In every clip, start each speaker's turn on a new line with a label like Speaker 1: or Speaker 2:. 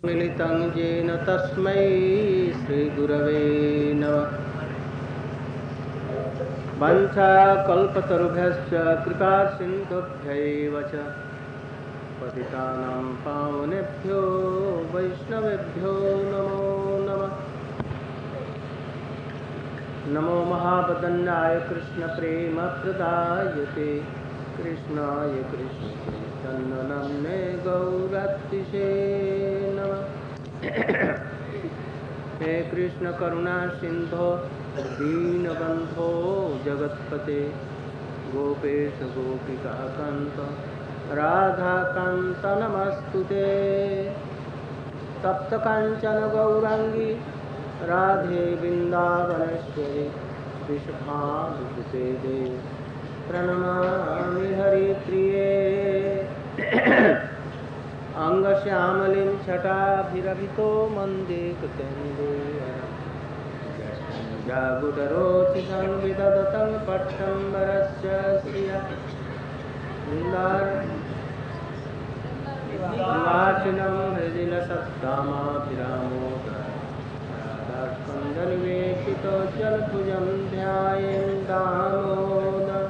Speaker 1: मिलितं येन तस्मै श्रीगुरवे नमः। वाञ्छाकल्पतरुभ्यश्च कृपासिन्धुभ्यैव च पतितानां पावनेभ्यो वैष्णवेभ्यो नमो नमः। नमो महावदन्याय कृष्णप्रेमप्रदायते कृष्णाय कृष्णचैतन्यनाम्ने गौरतिसे नमः। हे कृष्ण करुणा सिंधो दीनबंधो जगत्पते गोपेश गोपिका कांत राधा कांत नमस्तुते। तप्त कांचन गौरांगी राधे वृंदावनेश्वरी वृषभानुसुते देवी प्रणमामि हरिप्रिये। अंगश्यामलिं छटाभिरभितो मन्दे कृतेन्दु जागुडरोचितं विदधतं पट्टम्बरस्य श्रिया वाचिनं हृदिलसत्कामाभिरामोदरास्कन्दनिवेशितो जलभुजं ध्यायेन् दामोदर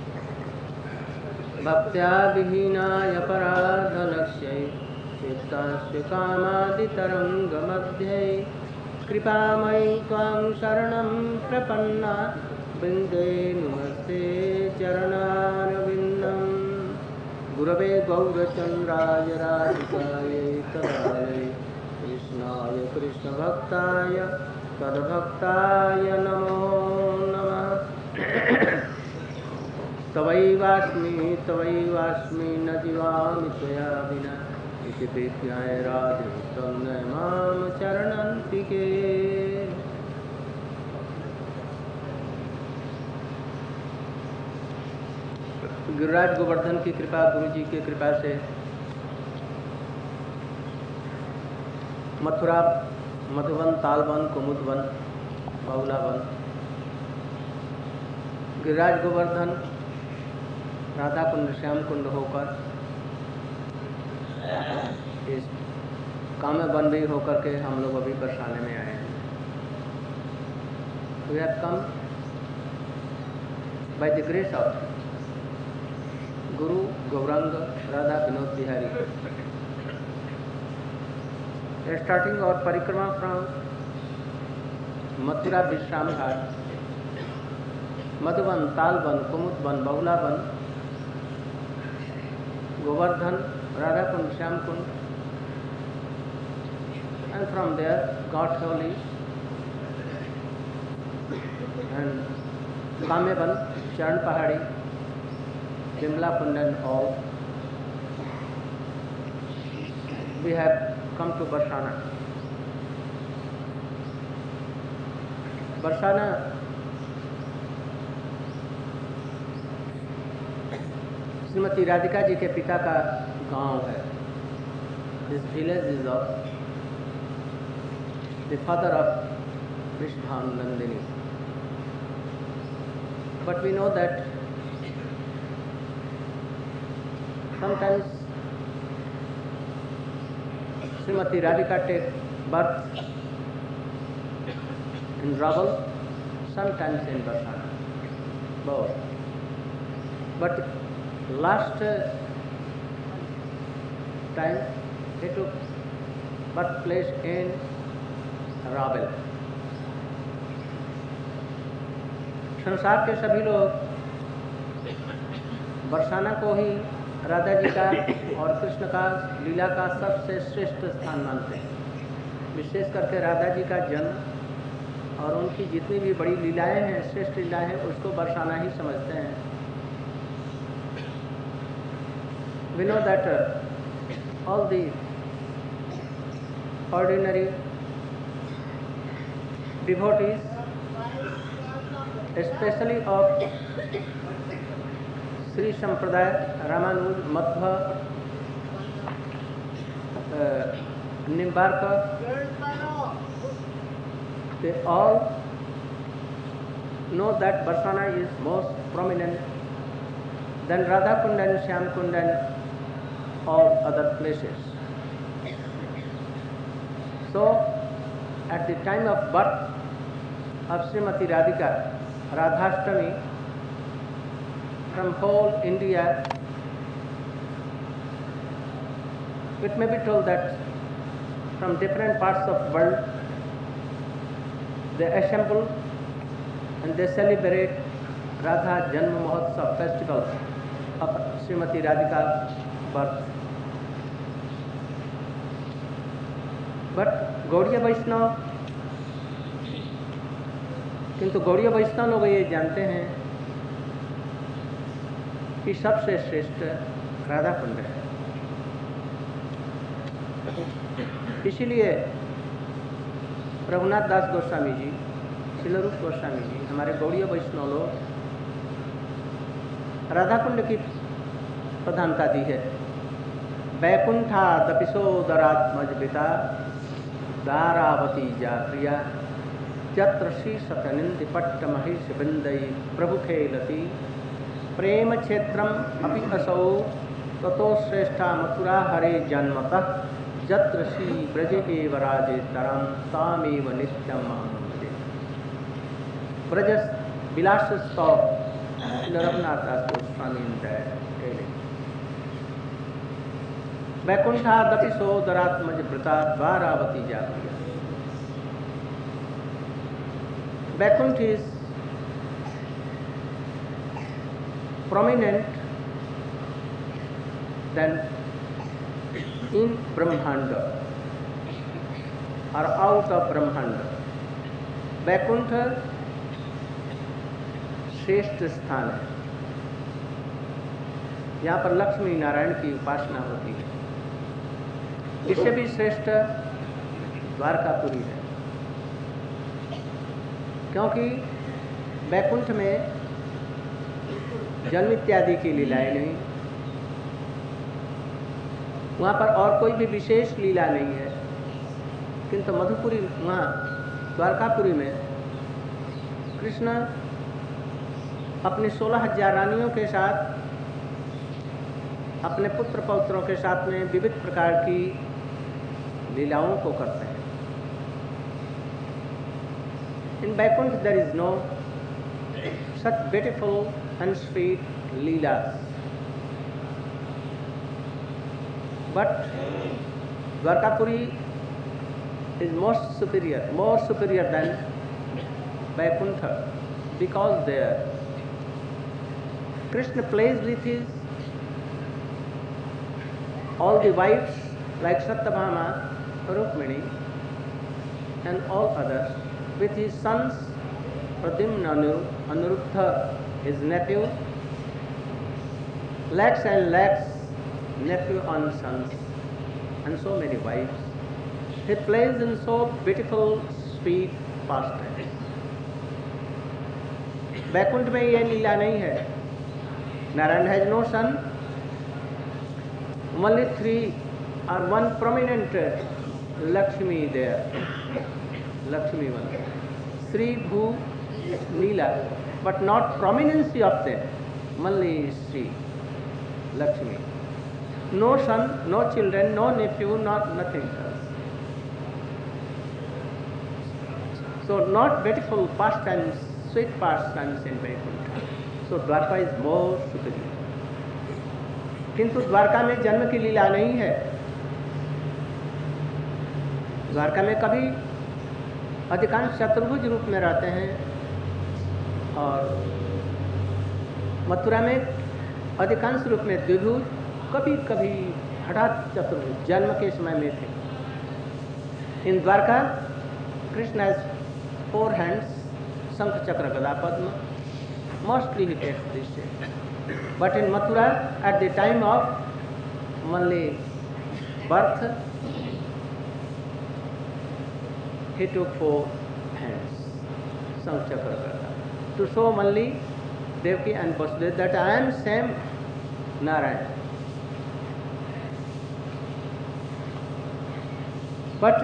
Speaker 1: भक्त्या विहीनाय पराधनक्ष्यै चित्तस्य कामादितरङ्गमध्ये कृपामयि त्वां शरणं प्रपन्ना वृन्दे नमस्ते चरणारविन्दम्। गुरवे गौरचन्द्राय राधिकायै तदालये कृष्णाय कृष्णभक्ताय तद्भक्ताय नमो नमः। तवैवास्मि न जीवामि त्वया विना इति प्रीत्याय राधे त्वं न मां चरणन्तिके। गिरिराज गोवर्धन की कृपा, गुरु जी की कृपा से मथुरा, मधुवन, तालवन, कुमुदवन, बहुलावन, गिरिराज गोवर्धन, राधा कुंड, श्याम कुंड होकर इस काम्य वन भी होकर के हम लोग अभी बरसाने में आए हैं। We have come by the grace of Guru Gauranga Radha Vinod Bihari. We are starting our parikrama from Mathura Vishram Ghat, Madhuban, Talban, Kumudban, Bahulaban, Govardhan, Radha Kund, Shyam Kund, and from there Gauthauli and Kamyaban, Charan Pahadi, Vimla Kund and all. We have come to Barsana. Barsana Shrimati Radhika ji के पिता का गांव है. This village is of the father of Vrishabhanu Nandini. But we know that sometimes Srimati Radhika takes birth in Rabal, sometimes in Barsana, both. But last time he took birthplace in Rabel. संसार के सभी लोग बरसाना को ही राधा जी का और कृष्ण का लीला का सबसे श्रेष्ठ स्थान मानते हैं. विशेष करके राधा जी का जन्म और उनकी जितनी भी बड़ी लीलाएं हैं, श्रेष्ठ लीलाएं हैं, उसको बरसाना ही समझते हैं. We know that all the ordinary devotees, especially of Sri Sampradaya, Ramanuj, Madhva, Nimbarka, they all know that Barsana is most prominent than Radha Kund and Shyam Kund and all other places. So, at the time of birth of Srimati Radhika, Radhashtami, from whole India, it may be told that from different parts of the world, they assemble and they celebrate Radha Janma Mahotsav festival of Srimati Radhika's birth. But Gaudiya वैष्णव, किंतु गौड़ीय वैष्णव लोग ये जानते हैं कि सबसे श्रेष्ठ राधा कुंड है। इसीलिए रघुनाथ दास गोस्वामी जी, श्रील रूप गोस्वामी जी, हमारे गौड़ीय वैष्णव लोग राधा कुंड की प्रधानता दी है। वैकुंठा दपिसोदरात्मजपिता दारावती जा प्रिया चत्र श्री सतनिंदि पट्ट महिष बिंदई प्रभु खेलती प्रेम क्षेत्रम अपि असौ ततो श्रेष्ठा मथुरा हरे जन्मतः जत्र श्री ब्रज एव राजेतरं तामेव नित्यम भजे। ब्रज विलास स्तव रघुनाथ दास गोस्वामी वैकुंठा दपिसोदरात्मज वृता द्वारावती जा प्रिया। Vaikuntha is prominent than in Brahmanda or out of Brahmanda. Vaikuntha श्रेष्ठ स्थान है। यहाँ पर लक्ष्मी नारायण की उपासना होती है। इससे भी श्रेष्ठ द्वारकापुरी है, क्योंकि वैकुंठ में जन्म इत्यादि की लीलाएं नहीं, वहाँ पर और कोई भी विशेष लीला नहीं है। किंतु मधुपुरी, वहाँ द्वारकापुरी में कृष्ण अपनी 16,000 रानियों के साथ, अपने पुत्र पौत्रों के साथ में विविध प्रकार की लीलाओं को करते हैं। In Vaikuntha there is no such beautiful and sweet leelas, but Dwarkapuri is more superior than Vaikuntha, because there Krishna plays with his all the wives like Satyabhama, Rukmini and all others, with his sons Pradyumna, Anuruddha, his nephew, lakhs and lakhs nephew and sons, and so many wives. He plays in so beautiful, sweet pastime. Vaikuntha में यह लीला नहीं है. Narayan has no son. Only 3 or 1 prominent Lakshmi there. Lakshmi one. Sri Bhu Leela, but not prominency of them. Only Sri Lakshmi. No son, no children, no nephew, nothing else. So not beautiful pastimes, sweet pastimes in Vaikuntha. So Dwarka is more superior. किंतु द्वारका में जन्म की लीला नहीं है। द्वारका में कभी अधिकांश चतुर्भुज रूप में रहते हैं और मथुरा में अधिकांश रूप में द्विभुज, कभी कभी हठात चतुर्भुज जन्म के समय में थे। In Dwarka Krishna has 4 hands, शंख चक्र गदा पद्म, mostly he takes this shape. But in Mathura, at the time of only birth, he took 4 hands, Sank Chakra Gada, to show only Devaki and Vasudeva that I am same Narayan. But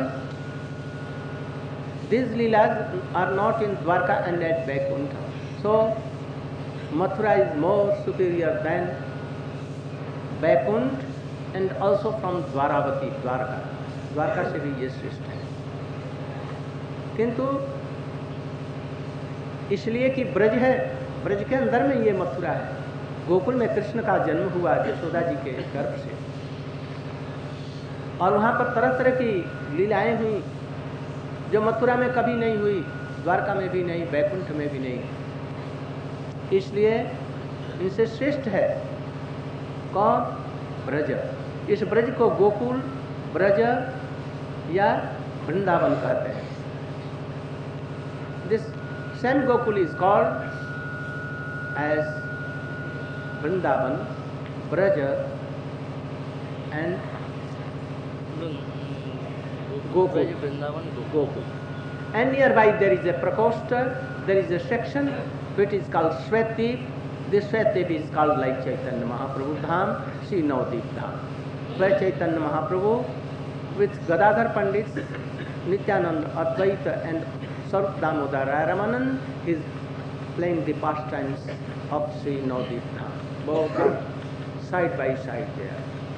Speaker 1: these leelas are not in Dwarka and at Vaikuntha. So Mathura is more superior than Vaikuntha and also from Dwaravati, Dwarka. Dwarka से भी ये श्रेष्ठ है। किंतु इसलिए कि ब्रज है, ब्रज के अंदर में ये मथुरा है। गोकुल में कृष्ण का जन्म हुआ यशोदा जी के गर्भ से, और वहाँ पर तरह तरह की लीलाएं हुई जो मथुरा में कभी नहीं हुई, द्वारका में भी नहीं, बैकुंठ में भी नहीं। इसलिए इनसे श्रेष्ठ है कौन? ब्रज। इस ब्रज को गोकुल, ब्रज या वृंदावन कहते हैं। This same Gokul is called as Vrindavan, Braj and Gokul. Gokul. And nearby there is a prakosta, there is a section which is called Shwetdeep. This Shwetdeep is called like Chaitanya Mahaprabhu Dham, Sri Navdeep Dham, where Chaitanya Mahaprabhu with Gadadhar Pandits, Nityananda, Advaita and Sarup Damodar Ramanand is playing the pastimes of Sri Navdeep Dham. Both are side by side there.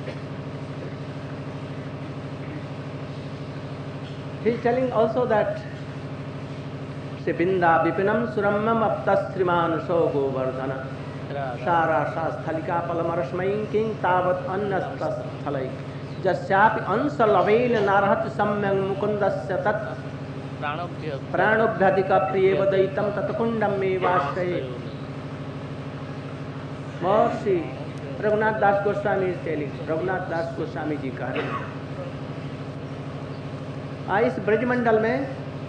Speaker 1: He is telling also that Sibinda Vipinam Suramam Aptasriman So Govardhana Shara Shasthalika Palamarashmain King Tavat Annastasthalaik Jasyapi Ansalavel Narhat Samyang Mukundasya Tat Pranobhyadika Priyevadaitam Tatakundam Mevashaye. Mahasi Raghunath Das Goswami is telling, Raghunath Das Goswami ji कह रहे हैं, इस ब्रजमंडल में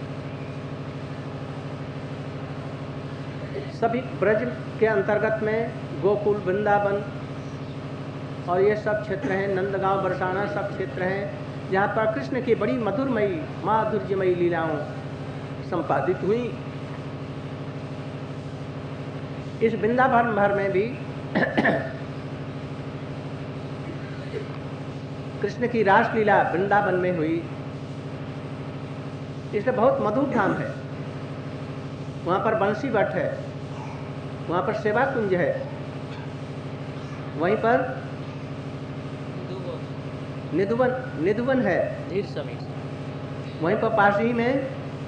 Speaker 1: सभी ब्रज के अंतर्गत में गोकुल, वृंदावन और ये सब क्षेत्र हैं, नंदगांव, बरसाना सब क्षेत्र हैं जहाँ पर कृष्ण की बड़ी मधुरमयी, माधुर्यमयी लीलाओं संपादित हुई। इस वृंदावन भर में भी कृष्ण की रासलीला वृंदावन में हुई, इसलिए बहुत मधुर धाम है। वहाँ पर बंसी वट है, वहाँ पर सेवा कुंज है, वहीं पर निधुवन है, वहीं पर पास ही में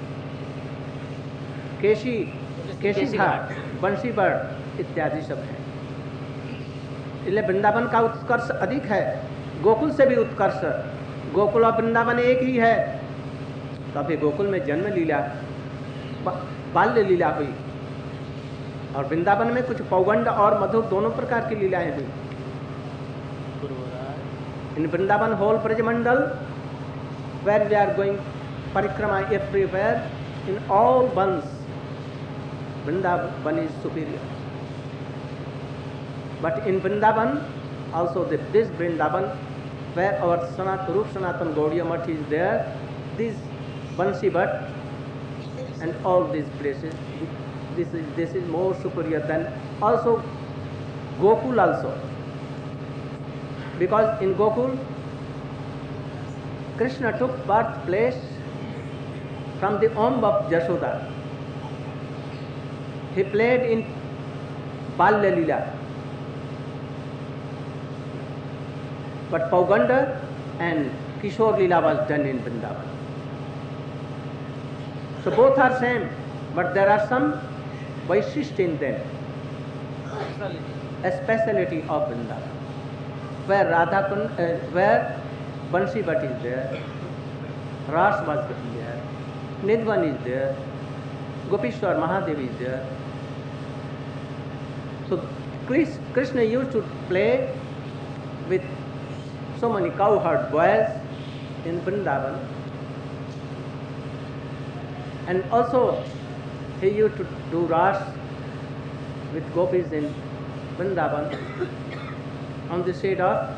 Speaker 1: केशी घाट, बंसी वट इत्यादि सब है। इसलिए वृंदावन का उत्कर्ष अधिक है, गोकुल से भी उत्कर्ष। गोकुल और वृंदावन एक ही है। तभी गोकुल में जन्म लीला, बाल्य लीला हुई, और वृंदावन में कुछ पौगंड और मधुर दोनों प्रकार की लीलाएं हुई। In Vrindavan whole Brajmandal where we are going parikrama everywhere, in all ones Vrindavan is superior. But in Vrindavan also this Vrindavan where our Rup Sanatan Gaudiya Math is there, this Bansi Bhat and all these places, this is more superior than also Gokul also. Because in Gokul, Krishna took birthplace from the womb of Jashoda. He played in Balya Leela. But Pauganda and Kishore Leela was done in Vrindavan. So both are same, but there are some Vaishishta in them. A speciality of Vrindavan. Where Bansi Bhat is there, Ras was there, Nidvan is there, Gopishwar Mahadev is there. So Krishna used to play with so many cowherd boys in Vrindavan, and also he used to do Ras with gopis in Vrindavan on the side of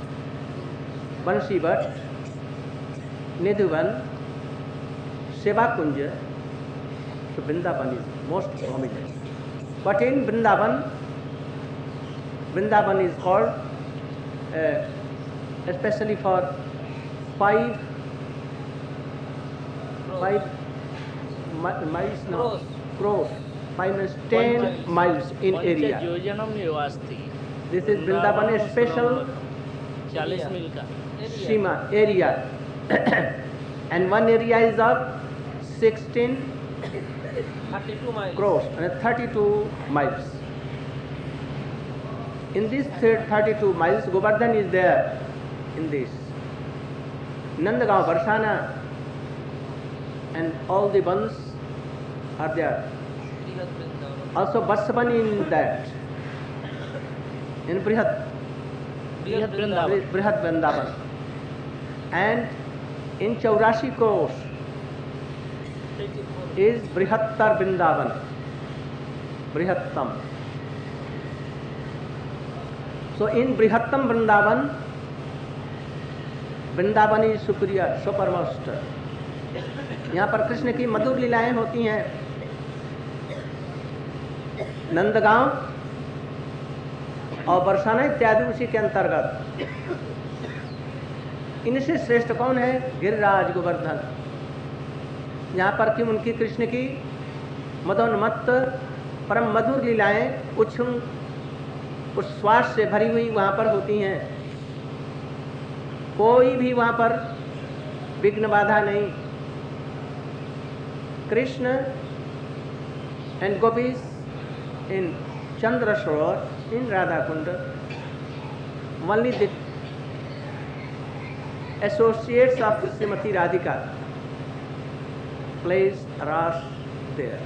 Speaker 1: Bansi Bhat, Nidhuvan, Seva Kunja. So Vrindavan is most prominent. But in Vrindavan is called especially for five miles now. Crores. 5 miles, 10 miles in area. This is Vrindavan, a special
Speaker 2: 40 मील का
Speaker 1: Sima area. And one area is of
Speaker 2: 32 miles.
Speaker 1: crores and 32 miles. In these 32 miles, Govardhan is there in this. Nandagaon, Barsana and all the ones are there. Also Basvan in that. In Brihat Vrindavan. And in 84 crores is Brihattar Vrindavan. Brihattam. So in Brihattam Vrindavan, Vrindavan is superior, supermost. यहाँ पर कृष्ण की मधुर लीलाएं होती हैं. नंदगांव और बरसाना इत्यादि उसी के अंतर्गत. इनसे श्रेष्ठ कौन है? गिरिराज गोवर्धन. यहाँ पर कि उनकी कृष्ण की मदोन्मत्त परम मधुर लीलाएं उच्छ्वास से भरी हुई वहाँ पर होती हैं. कोई भी वहाँ पर विघ्न बाधा नहीं. Krishna and gopis in Chandra Sarovar, in Radha Kund, only the associates of Srimati Radhika plays ras there,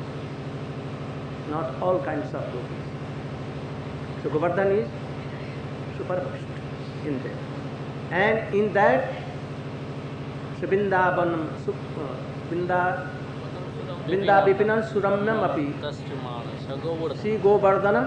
Speaker 1: not all kinds of gopis. So Govardhan is supermost in there, and in that Vrindavanam Vrinda Vipinan Suramnam api Sri Govardhanam.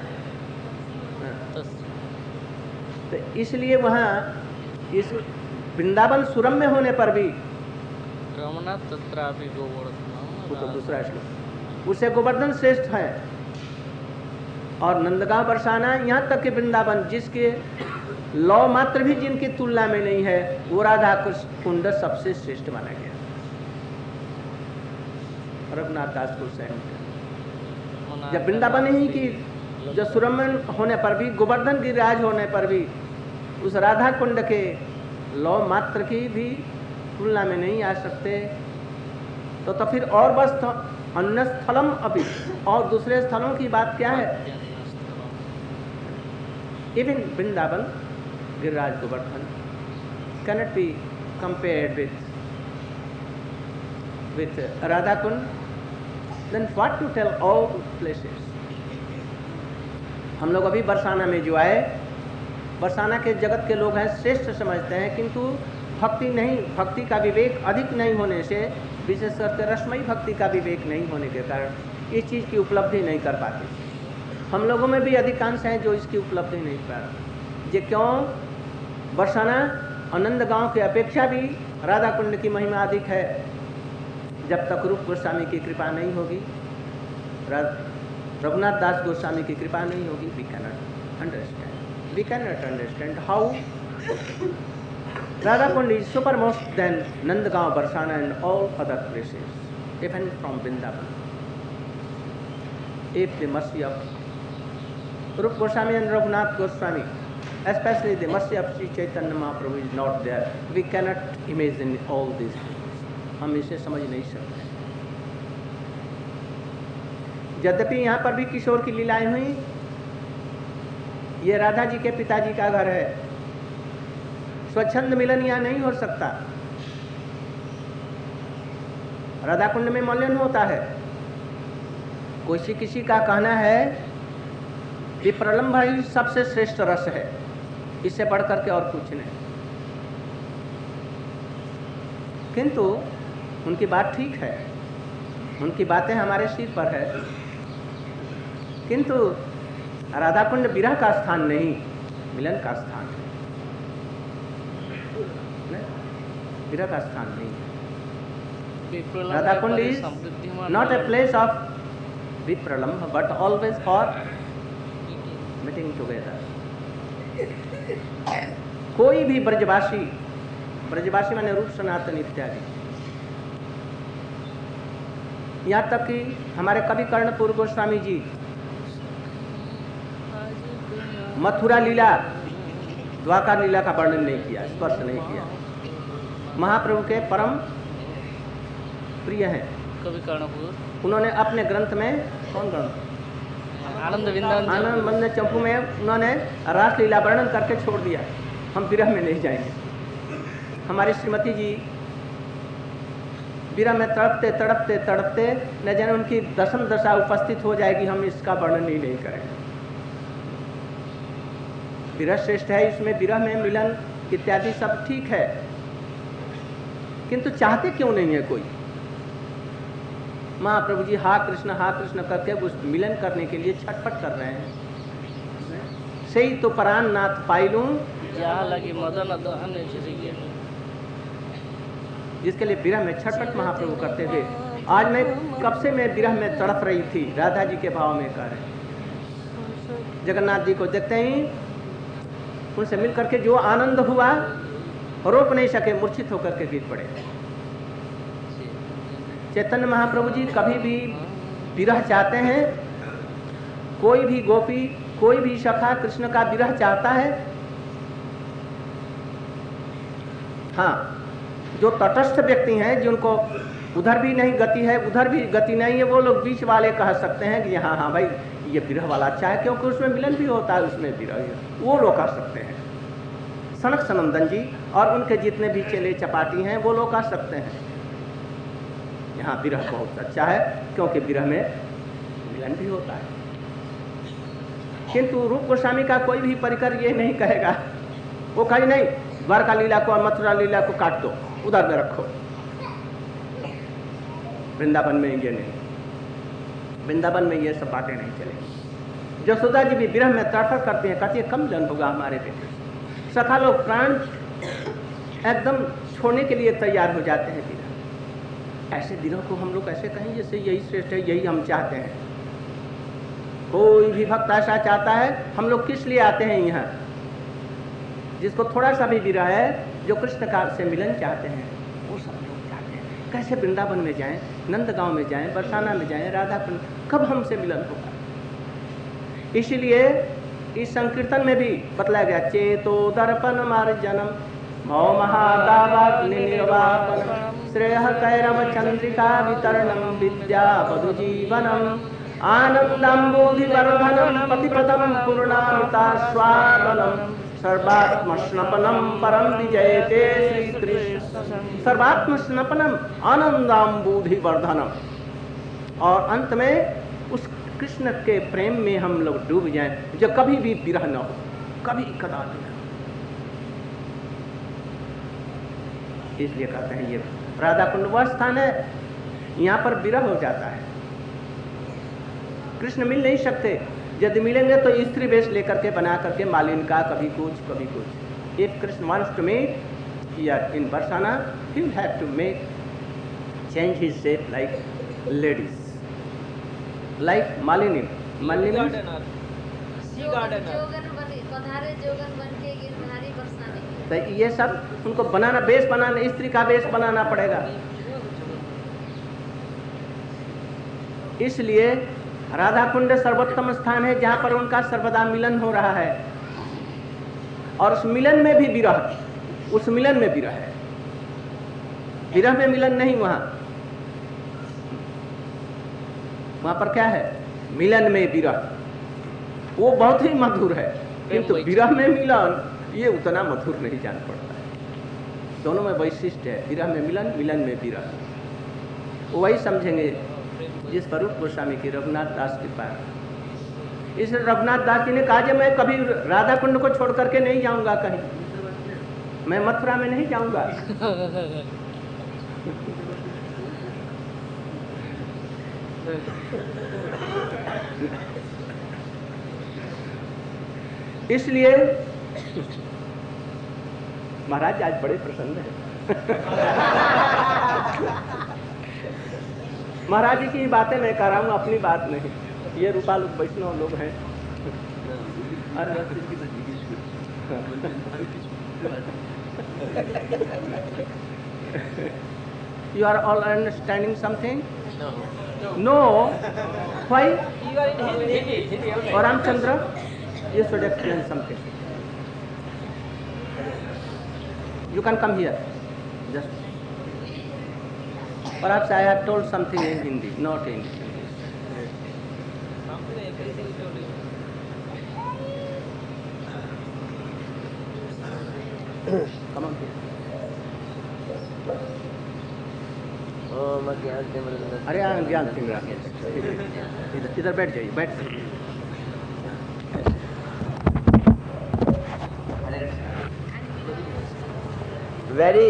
Speaker 1: तो इसलिए वहाँ इस वृंदावन सुरम्य होने पर भी
Speaker 2: रमना तत्रापि गोवर्धन,
Speaker 1: तो दूसरा श्लोक उससे गोवर्धन श्रेष्ठ है. और नंदगांव बरसाना यहाँ तक कि वृंदावन जिसके लौ मात्र भी जिनकी तुलना में नहीं है, वो राधा कृष्ण कुंड सबसे श्रेष्ठ माना गया. रघुनाथ दास गोस्वामी जब वृंदावन ही की जो सुरम्य होने पर भी, गोवर्धन गिरिराज होने पर भी उस राधा कुंड के लौ मात्र की भी तुलना में नहीं आ सकते. तो फिर और बस अन्य स्थलम अभी, और दूसरे स्थलों की बात क्या है? Even Vrindavan Giriraj Govardhan cannot be compared with Radha Kund. Then what to tell all places? हम लोग अभी बरसाना में जो आए, बरसाना के जगत के लोग हैं श्रेष्ठ समझते हैं, किंतु भक्ति नहीं, भक्ति का विवेक अधिक नहीं होने से, विशेष करके रसमयी भक्ति का विवेक नहीं होने के कारण इस चीज़ की उपलब्धि नहीं कर पाते. हम लोगों में भी अधिकांश हैं जो इसकी उपलब्धि नहीं कर पाते. ये क्यों? बरसाना आनंद गांव की अपेक्षा भी राधा कुंड की महिमा अधिक है. जब तक रूप गोस्वामी की कृपा नहीं होगी, रघुनाथ दास गोस्वामी की कृपा नहीं होगी, we cannot understand how Radha Kund is supermost than Nandagaon, Barsana and all other places, even from Vrindavan. If the mercy of Rupa Goswami and Raghunath Goswami, especially the mercy of Sri Chaitanya Mahaprabhu is not there, we cannot imagine all these things. हम इसे समझ नहीं सकते. यद्यपि यहाँ पर भी किशोर की लीलाएं हुई. ये राधा जी के पिताजी का घर है. स्वच्छंद मिलन यहाँ नहीं हो सकता. राधा कुंड में मलिन होता है. किसी का कहना है कि प्रलंब ही सबसे श्रेष्ठ रस है, इससे बढ़कर के और कुछ नहीं. किंतु उनकी बात ठीक है, उनकी बातें हमारे सिर पर है, किंतु राधा कुंड विरह का स्थान नहीं, मिलन का स्थान है. विरह का स्थान नहीं है. Radha Kund is not a place of vipralamba but always for meeting together. कोई भी ब्रजवासी माने रूप सनातन इत्यादि, यहाँ तक कि हमारे कवि कर्णपुर गोस्वामी जी मथुरा लीला, द्वारका लीला का वर्णन नहीं किया, स्पर्श नहीं किया. महाप्रभु के परम प्रिय हैं।
Speaker 2: कवि कर्णपुर,
Speaker 1: उन्होंने अपने ग्रंथ में, कौन ग्रंथ,
Speaker 2: आनंद वृंदावन
Speaker 1: आनंद मंद चंपू में उन्होंने रासलीला वर्णन करके छोड़ दिया। हम विरह में नहीं जाएंगे। हमारी श्रीमती जी विरह में तड़पते तड़पते तड़पते न जाने उनकी दशम दशा उपस्थित हो जाएगी, हम इसका वर्णन ही नहीं करेंगे। विरह श्रेष्ठ है, इसमें विरह में मिलन इत्यादि सब ठीक है, किंतु चाहते क्यों नहीं है कोई। महाप्रभु जी हा कृष्ण करके उस मिलन करने के लिए छटपट कर रहे हैं। सही तो प्राण नाथ पाइलूं
Speaker 2: जहाँ लगी मदन दहन झिरिके,
Speaker 1: जिसके लिए विरह में छटपट महाप्रभु करते थे। आज मैं कब से मैं विरह में तड़प रही थी, राधा जी के भाव में कर जगन्नाथ जी को देखते ही उनसे मिल करके जो आनंद हुआ रोक नहीं सके, मूर्छित होकर के गिर पड़े। चैतन्य महाप्रभु जी कभी भी विरह चाहते हैं, कोई भी गोपी कोई भी सखा कृष्ण का विरह चाहता है। हाँ, जो तटस्थ व्यक्ति हैं, जिनको उधर भी नहीं गति है उधर भी गति नहीं है, वो लोग बीच वाले कह सकते हैं कि हाँ हाँ भाई ये विरह वाला अच्छा है, क्योंकि उसमें मिलन भी होता है, उसमें विरह, वो लोग कह सकते हैं। सनक सनंदन जी और उनके जितने भी चेले चपाटी हैं वो लोग कह सकते हैं यहाँ विरह बहुत अच्छा है, क्योंकि विरह में मिलन भी होता है। किंतु रूप गोस्वामी का कोई भी परिकर ये नहीं कहेगा, वो कहे नहीं द्वारका लीला को और मथुरा लीला को काट दो, उधर में रखो। वृंदावन में ये नहीं, वृंदावन में ये सब बातें नहीं चलेगी। यशोदा जी भी विरह में तड़फड़ करते हैं, कहती है कम जन होगा हमारे बेटे। सखा लोग प्राण एकदम छोड़ने के लिए तैयार हो जाते हैं विरह। ऐसे विरह को हम लोग ऐसे कहें जैसे यही श्रेष्ठ है, यही हम चाहते हैं। कोई भी भक्त ऐसा चाहता है, हम लोग किस लिए आते हैं यहाँ, जिसको थोड़ा सा भी विरह है, जो कृष्ण का से मिलन चाहते हैं, वो सब लोग चाहते हैं। कैसे वृंदावन में जाएं, नंदगांव में जाएं, बरसाना में जाएं, राधा कुंड, कब हमसे मिलन होगा। इसीलिए इस संकीर्तन में भी बतलाया गया, चेतो दर्पण मार्जनम भव महादावाग्नि निर्वापनम श्रेयः कैरव चंद्रिका वितरणम विद्या वधु जीवनम आनंदाम्बोधिवर्धनम पतिपदम पूर्णामृतास्वादनम सर्वात्मस्नपनम परम विजयते श्री कृष्ण। सर्वात्मस्नपनम आनंदाम्बोधिवर्धनम, और अंत में उस कृष्ण के प्रेम में हम लोग डूब जाएं, जो कभी भी विरह न हो, कभी कदापि न। इसलिए कहते हैं ये राधा कुंड वह स्थान है, यहाँ पर विरह हो जाता है। कृष्ण मिल नहीं सकते, यदि मिलेंगे तो स्त्री वेश लेकर के बना करके मालिन का, कभी कुछ कभी कुछ। If Krishna wants to meet in Barsana, he will have to change his shape like ladies, like Malini. Malini तो ये सब उनको बनाना, वेश बनाना, स्त्री का वेश बनाना पड़ेगा। इसलिए राधा कुंड सर्वोत्तम स्थान है, जहाँ पर उनका सर्वदा मिलन हो रहा है, और उस मिलन में भी विरह, उस मिलन में विरह है। विरह में मिलन नहीं, वहां पर क्या है, मिलन में विरह, वो बहुत ही मधुर है, किंतु विरह में मिलन ये उतना मधुर नहीं जान पड़ता है। दोनों में वैशिष्ट है, विरह में मिलन, मिलन में विरह। वही समझेंगे जिस पर रूप गोस्वामी की रघुनाथ दास की पार। इस रघुनाथ दास जी ने कहा कि मैं कभी राधा कुंड को छोड़ करके नहीं जाऊंगा कहीं, मैं मथुरा में नहीं जाऊंगा। इसलिए महाराज आज बड़े प्रसन्न है। महाराज जी की बातें मैं कर रहा हूँ, अपनी बात नहीं। ये रूपा लोग वैष्णव लोग हैं। You are all understanding something? No. Why? Or Ramchandra, you should explain something. You can come here. Just. Perhaps I have told something in Hindi, not in English. Come on, please. अरे हाँ, ज्ञान सिंह इधर बैठ जाइए, बैठ।
Speaker 3: Very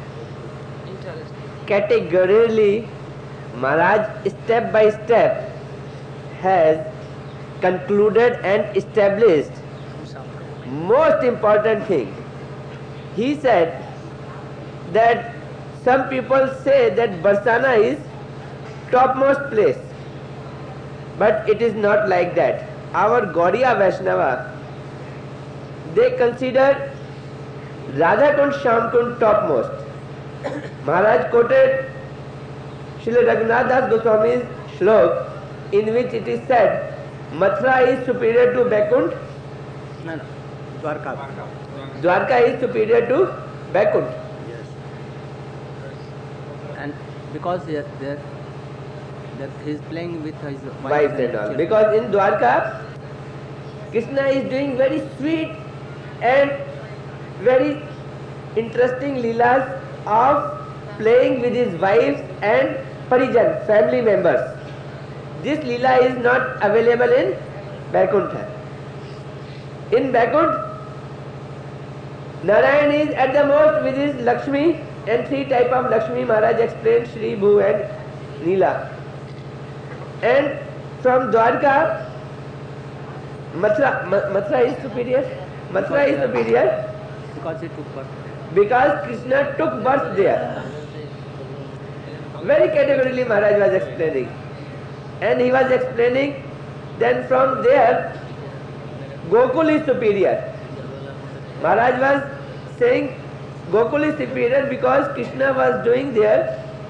Speaker 3: categorically, Maharaj step by step has concluded and established most important thing. He said that some people say that Barsana is topmost place, but it is not like that. Our Gaudiya Vaishnava, they consider Radha Kund, Shyam Kund topmost. Maharaj quoted Srila Raghunath Das Goswami's shlok in which it is said, Mathura is superior to Vaikunt.
Speaker 1: No, Dwarka.
Speaker 3: Dwarka is superior to Vaikunt.
Speaker 1: Yes. And because he is playing with his
Speaker 3: Wives and all. Because in Dwarka, Krishna is doing very sweet and very interesting leelas of playing with his wives and Parijan, family members. This leela is not available in Vaikuntha. In Vaikuntha, Narayan is at the most with his Lakshmi, and three type of Lakshmi Maharaj explained, Shri, Bhu and Neela. And from Dwarka, Mathura is superior. Mathura is superior
Speaker 1: because he took birth.
Speaker 3: Because Krishna took birth there. Very categorically Maharaj was explaining. And he was explaining, then from there, Gokul is superior. Maharaj was saying Gokul is superior because Krishna was doing their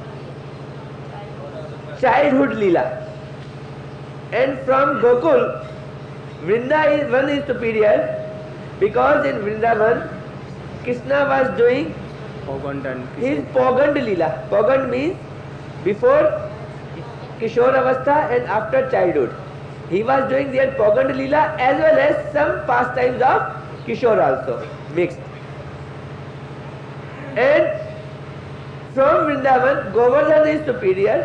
Speaker 3: childhood leela. And from Gokul, Vrindavan is superior because in Vrindavan, Krishna was doing his Pogand leela. Pogand means before Kishore Avastha and after childhood. He was doing their Pogand leela as well as some pastimes of Kishore also mixed. And from Vrindavan, Govardhan is superior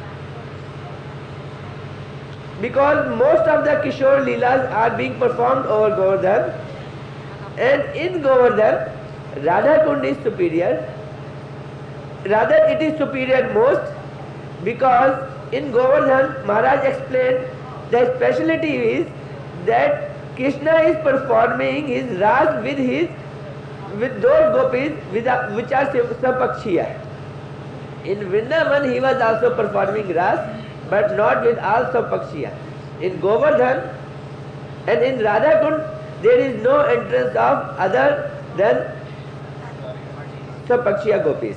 Speaker 3: because most of the Kishore leelas are being performed over Govardhan. And in Govardhan, Radha Kund is superior. Rather, it is superior most because in Govardhan, Maharaj explained the speciality is that Krishna is performing his ras with those gopis which are sapakshiya. In Vrindavan, he was also performing ras, but not with all sapakshiya. In Govardhan and in Radha Kund, there is no entrance of other than sapakshiya gopis.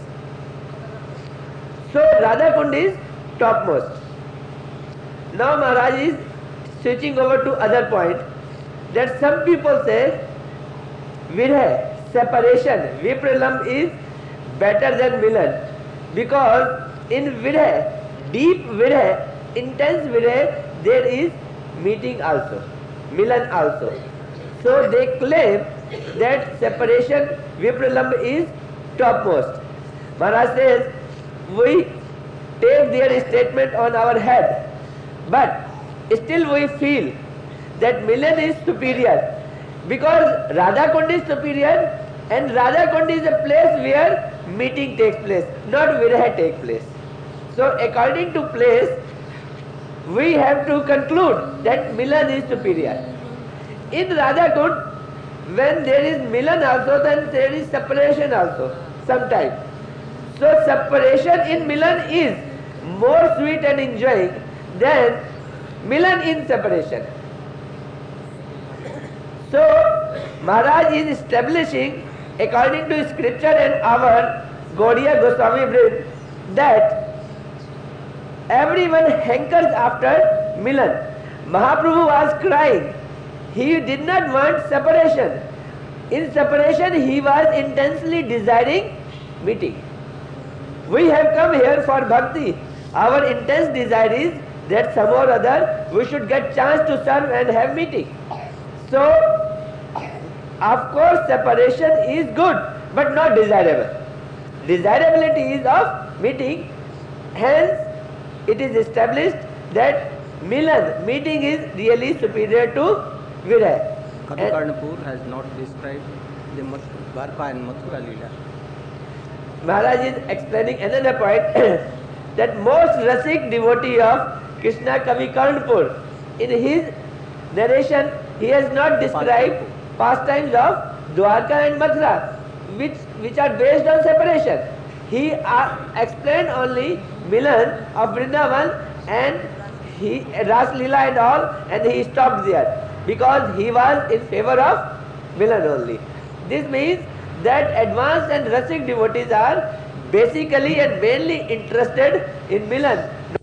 Speaker 3: So Radha Kund is topmost. Now Maharaj is switching over to other point that some people say Virha, separation, Vipralam is better than Milan because in Virha, deep Virha, intense Virha, there is meeting also, Milan also. So they claim that separation, Vipralam is topmost. Maharaj says, we take their statement on our head, but still we feel that Milan is superior because Radha Kund is superior and Radha Kund is a place where meeting takes place, not Virha takes place. So according to place, we have to conclude that Milan is superior. In Radha Kund, when there is Milan also, then there is separation also, sometimes. So separation in Milan is more sweet and enjoying than Milan in separation. So Maharaj is establishing, according to scripture and our Gaudiya Goswami Vrinda, that everyone hankers after Milan. Mahaprabhu was crying. He did not want separation. In separation, he was intensely desiring meeting. We have come here for bhakti. Our intense desire is that some or other we should get chance to serve and have meeting. So, of course, separation is good, but not desirable. Desirability is of meeting. Hence, it is established that Milan, meeting, is really superior to Viraya.
Speaker 1: Kavi Karnapur has not described the Dwarka and Mathura Leela.
Speaker 3: Maharaj is explaining another point that most Rasik devotee of Krishna Kavi Karnapur, in his narration, he has not described pastimes of Dwarka and Mathura, which are based on separation. He explained only Milan of Vrindavan and Ras Leela and all, and he stopped there because he was in favor of Milan only. This means that advanced and Rasik devotees are basically and mainly interested in Milan.